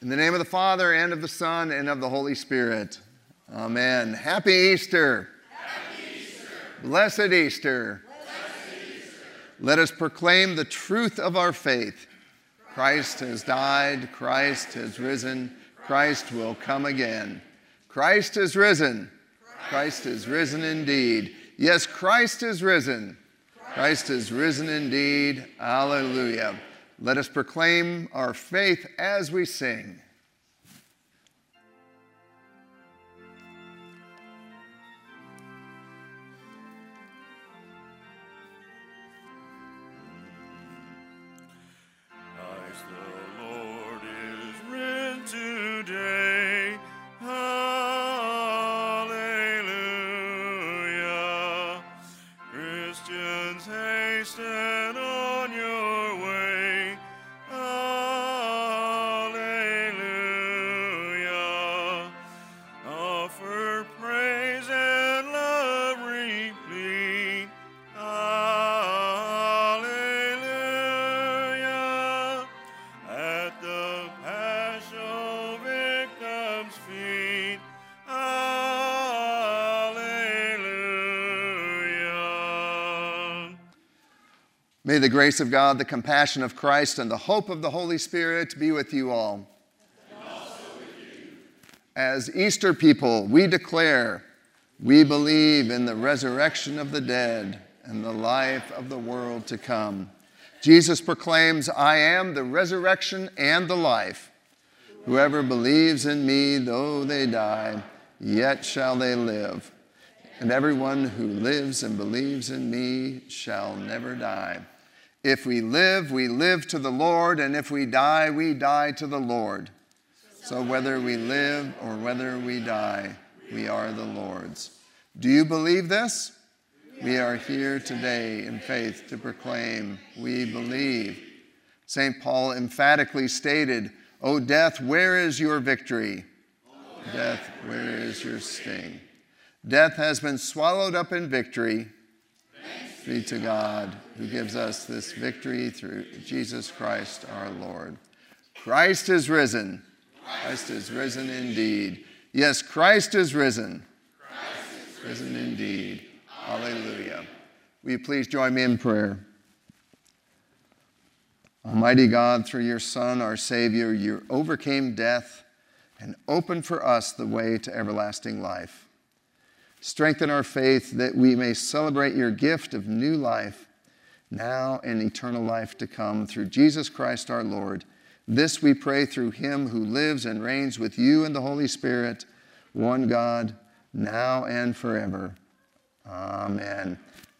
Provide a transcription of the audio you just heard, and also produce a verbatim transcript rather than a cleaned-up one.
In the name of the Father, and of the Son, and of the Holy Spirit. Amen. Happy Easter. Happy Easter. Blessed Easter. Blessed Easter. Let us proclaim the truth of our faith. Christ has died. Christ has risen. Christ will come again. Christ is risen. Christ is risen indeed. Yes, Christ is risen. Christ is risen indeed. Alleluia. Let us proclaim our faith as we sing. Christ the Lord is risen today. Hallelujah. Christians, hasten on your way. Hallelujah. Offer praise and love replete. Hallelujah. At the Paschal Victim's feet. Hallelujah. May the grace of God, the compassion of Christ, and the hope of the Holy Spirit be with you all. And also with you. As Easter people, we declare we believe in the resurrection of the dead and the life of the world to come. Jesus proclaims, I am the resurrection and the life. Whoever believes in me, though they die, yet shall they live. And everyone who lives and believes in me shall never die. If we live, we live to the Lord, and if we die, we die to the Lord. So whether we live or whether we die, we are the Lord's. Do you believe this? We are here today in faith to proclaim we believe. Saint Paul emphatically stated, O death, where is your victory? Death, where is your sting? Death has been swallowed up in victory. Thanks be to God, who gives us this victory through Jesus Christ our Lord. Christ is risen. Christ is risen indeed. Yes, Christ is risen. Christ is Risen indeed. Hallelujah. Will you please join me in prayer? Almighty God, through your Son, our Savior, you overcame death and opened for us the way to everlasting life. Strengthen our faith that we may celebrate your gift of new life, now and eternal life to come, through Jesus Christ our Lord. This we pray through him who lives and reigns with you in the Holy Spirit, one God, now and forever. Amen.